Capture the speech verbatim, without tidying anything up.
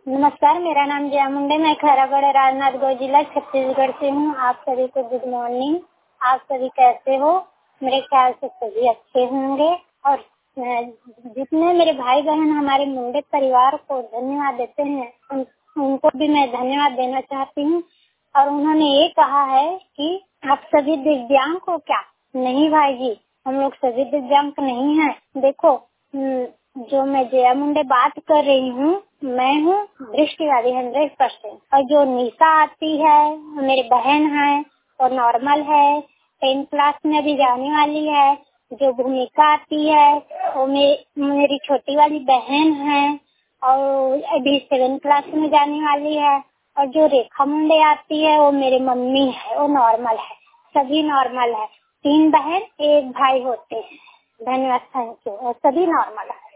नमस्कार, मेरा नाम जया मुंडे, मैं खैरागढ़ राजनांदगांव जिला छत्तीसगढ़ से हूँ। आप सभी को गुड मॉर्निंग। आप सभी कैसे हो? मेरे ख्याल से सभी अच्छे होंगे। और अ, जितने मेरे भाई बहन हमारे मुंडे परिवार को धन्यवाद देते हैं, उन, उनको भी मैं धन्यवाद देना चाहती हूँ। और उन्होंने ये कहा है कि आप सभी दिव्यांग हो क्या? नहीं भाई जी, हम लोग सभी दिव्यांग नहीं हैं। देखो, हम्म, जो मैं जया मुंडे बात कर रही हूँ, मैं हूँ दृष्टिवादी हंड्रेड परसेंट। और जो निशा आती है, मेरी बहन है और नॉर्मल है, टेंथ क्लास में भी जाने वाली है। जो भूमिका आती है वो मे, मेरी छोटी वाली बहन है और अभी सेवन क्लास में जाने वाली है। और जो रेखा मुंडे आती है वो मेरी मम्मी है, वो नॉर्मल है। सभी नॉर्मल है। तीन बहन एक भाई होते हैं। धन्यवाद, थैंक यू। और सभी नॉर्मल है।